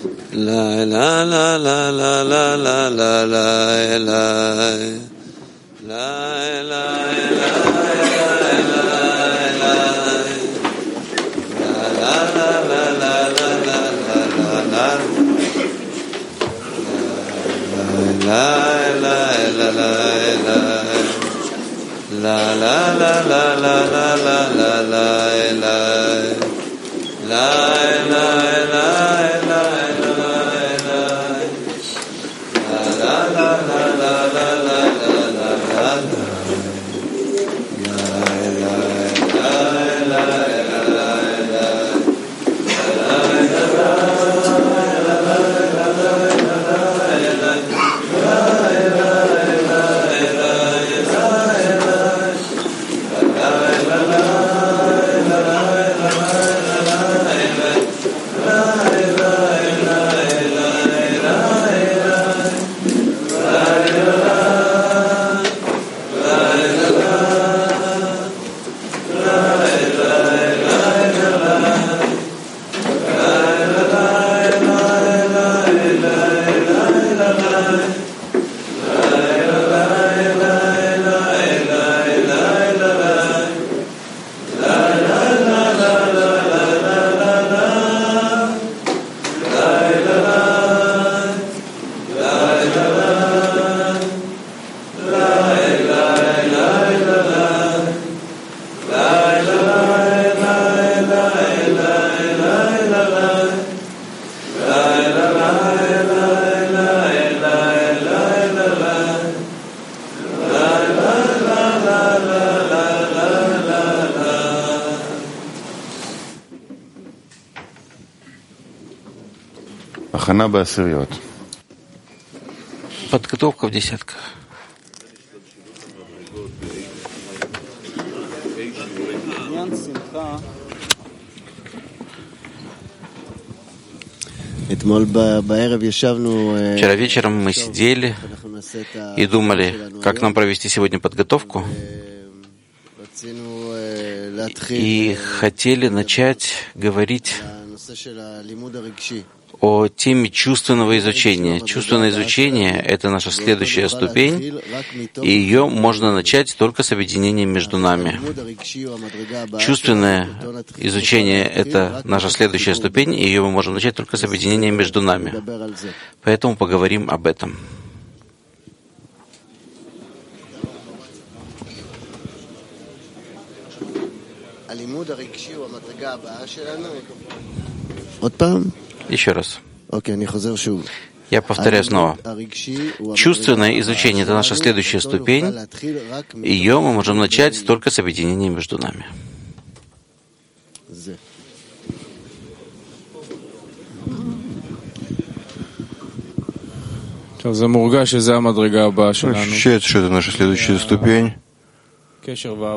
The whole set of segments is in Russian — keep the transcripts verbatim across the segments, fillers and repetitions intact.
La la la la la la la la la la Подготовка в десятках. Вчера вечером мы сидели и думали, как нам провести сегодня подготовку, и хотели начать говорить о теме чувственного изучения. Чувственное изучение — это наша следующая ступень, и ее можно начать только с объединением между нами. Чувственное изучение — это наша следующая ступень, и ее мы можем начать только с объединением между нами. Поэтому поговорим об этом. Еще раз. Я повторяю снова. Чувственное изучение — это наша следующая ступень. Ее мы можем начать только с объединения между нами. Ощущается, что это наша следующая ступень. Без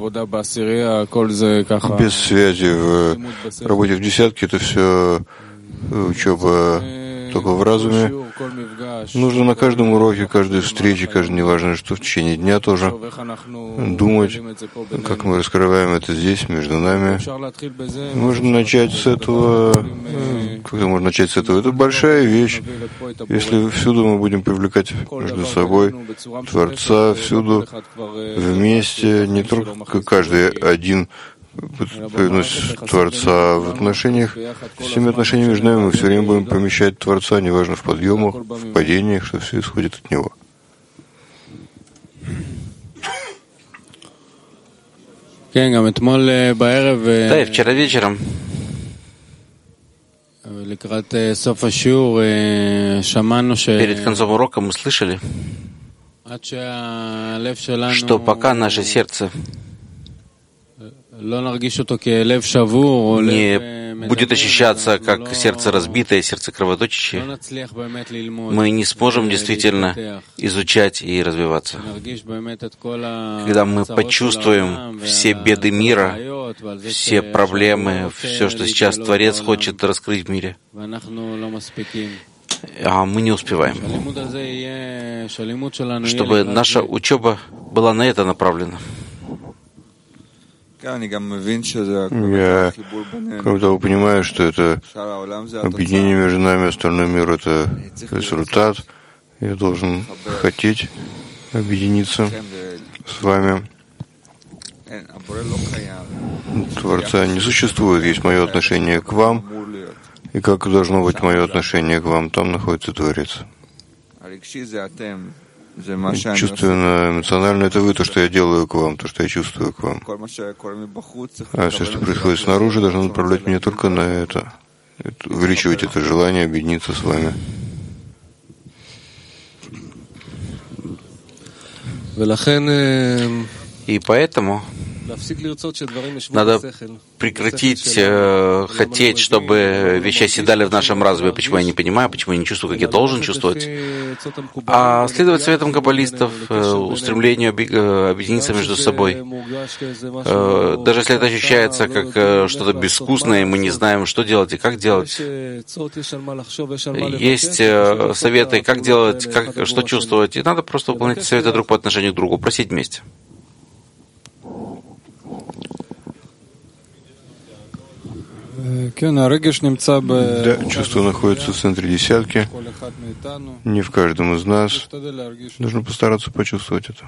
связи в работе в десятке, это все учеба только в разуме. Нужно на каждом уроке, каждой встрече, каждой, неважно что, в течение дня тоже думать, как мы раскрываем это здесь, между нами. Можно начать с этого. Когда можно начать с этого? Это большая вещь. Если всюду мы будем привлекать между собой Творца, всюду вместе, не только каждый один приносит Творца в отношениях, всеми отношениями между нами мы все время будем помещать Творца, неважно в подъемах, в падениях, что все исходит от Него. Да, и вчера вечером перед концом урока мы слышали, что пока наше сердце не будет ощущаться как сердце разбитое, сердце кровоточащее, мы не сможем действительно изучать и развиваться. Когда мы почувствуем все беды мира, все проблемы, все, что сейчас Творец хочет раскрыть в мире, а мы не успеваем. Чтобы наша учеба была на это направлена. Я, кроме того, понимаю, что это объединение между нами, остальной мир — это результат. Я должен хотеть объединиться с вами. Творца не существует, есть мое отношение к вам, и как должно быть мое отношение к вам, там находится Творец. Чувственно, эмоционально — это вы, то, что я делаю к вам, то, что я чувствую к вам. А все, что происходит снаружи, должно направлять меня только на это. это увеличивать это желание объединиться с вами. И поэтому надо прекратить э, хотеть, чтобы вещи оседали в нашем разуме. Почему я не понимаю, почему я не чувствую, как я должен чувствовать. А следовать советам каббалистов, э, устремлению объединиться между собой. Э, даже если это ощущается как э, что-то безвкусное, и мы не знаем, что делать и как делать. Есть э, советы, как делать, как, что чувствовать. И надо просто выполнять советы друг по отношению к другу, просить вместе. Да, чувство находится в центре десятки, не в каждом из нас. Нужно постараться почувствовать это.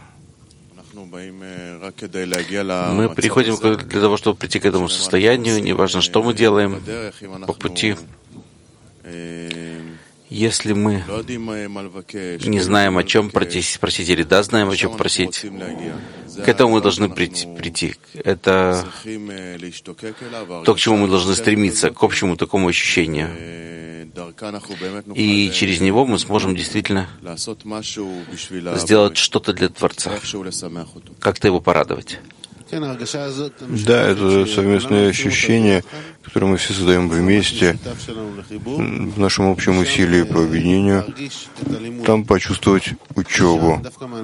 Мы приходим для того, чтобы прийти к этому состоянию, неважно, что мы делаем по пути. Если мы не знаем, о чем просить, просить, или да, знаем, о чем просить, к этому мы должны прийти. Это то, к чему мы должны стремиться, к общему такому ощущению. И через него мы сможем действительно сделать что-то для Творца, как-то его порадовать. Да, это совместное ощущение, которое мы все создаем вместе, в нашем общем усилии по объединению, там почувствовать учебу.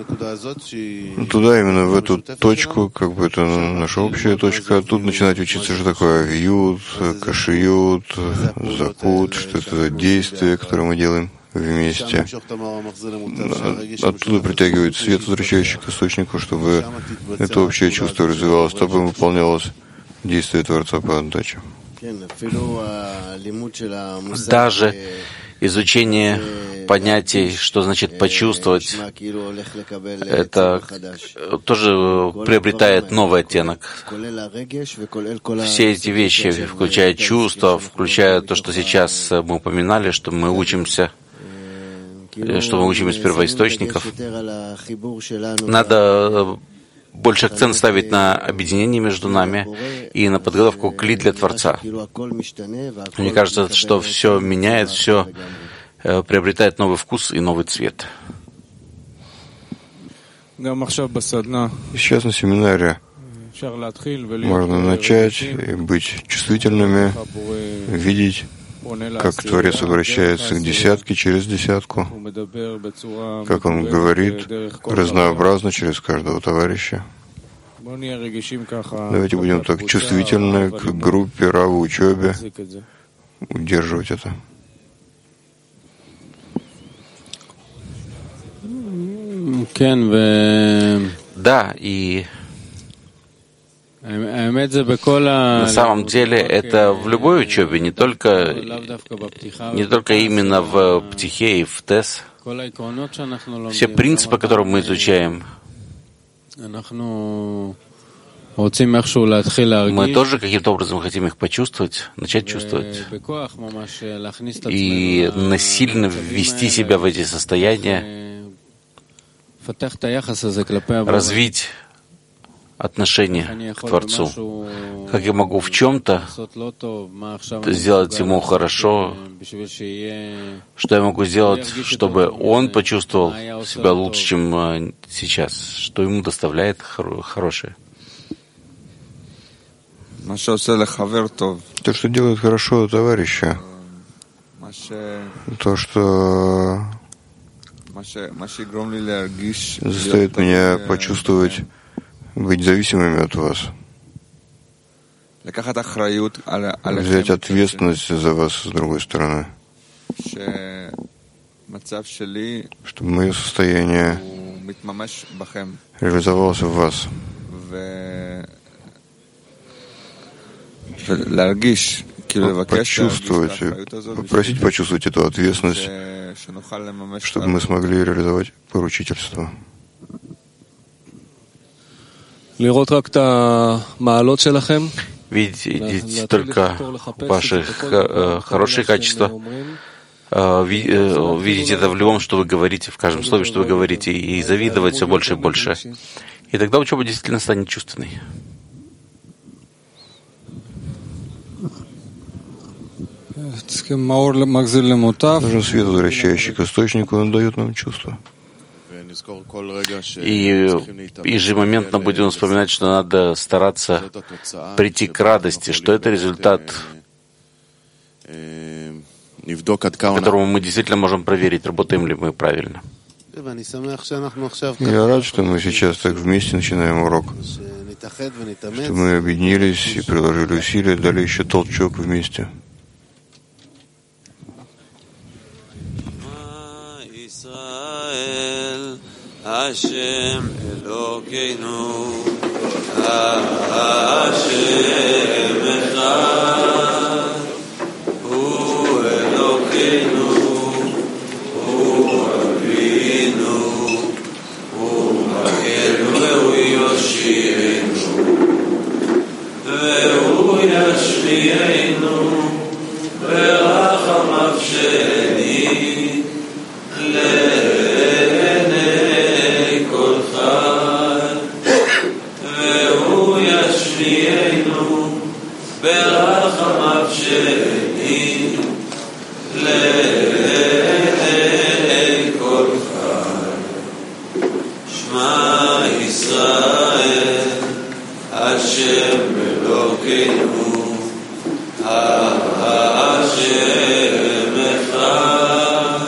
Туда, именно в эту точку, как бы это наша общая точка, тут начинать учиться, что такое вьют, кашиют, закут, что это за действие, которое мы делаем вместе. Оттуда притягивает свет, возвращающий к источнику, чтобы это общее чувство развивалось, чтобы выполнялось действие Творца по отдаче. Даже изучение понятий, что значит почувствовать, это тоже приобретает новый оттенок. Все эти вещи, включая чувства, включая то, что сейчас мы упоминали, что мы учимся, что мы учим из первоисточников. Надо больше акцент ставить на объединение между нами и на подготовку кли для Творца. Мне кажется, что все меняет, все приобретает новый вкус и новый цвет. Сейчас на семинаре можно начать и быть чувствительными, видеть, как Творец обращается к десятке через десятку, как он говорит разнообразно через каждого товарища. Давайте будем так чувствительны к группе, раву, учебе, удерживать это. Да, и на самом деле это в любой учебе, не только, не только именно в Птихе и в Тес. Все принципы, которые мы изучаем, мы тоже каким-то образом хотим их почувствовать, начать чувствовать. И насильно ввести себя в эти состояния, развить отношение к Творцу. Как я могу в чем-то сделать ему хорошо, что я могу сделать, чтобы он почувствовал себя лучше, чем сейчас, что ему доставляет хорошее. То, что делает хорошо товарища, то, что заставит меня почувствовать быть зависимыми от вас, взять ответственность за вас с другой стороны, чтобы мое состояние реализовалось в вас, почувствовать, попросить почувствовать эту ответственность, чтобы мы смогли реализовать поручительство. Видеть только ваши хорошие качества, видеть это в любом, что вы говорите, в каждом слове, что вы говорите, и завидовать все больше и больше. И тогда учеба действительно станет чувственной. Нужен свет, возвращающий к источнику, он дает нам чувство. И ежемоментно будем вспоминать, что надо стараться прийти к радости, что это результат, которому мы действительно можем проверить, работаем ли мы правильно. Я рад, что мы сейчас так вместе начинаем урок, что мы объединились и приложили усилия, дали еще толчок вместе. Hashem Elokeinu, Hashem Echad, Hu Elokeinu, Hu Avinu, Hu Makenu, Vehu Yoshieinu, Vehu Yashmienu, Verachamav Sheni, ברחמיו שני לעיני כל חי. שמע ישראל, השם אלוקינו, השם אחד,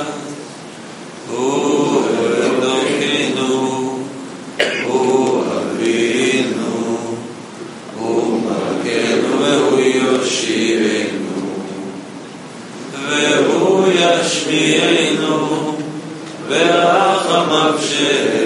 הוא אלוקינו, הוא אבינו, הוא מלכנו והוא יושיענו, והוא ישמיענו ברחמיו שני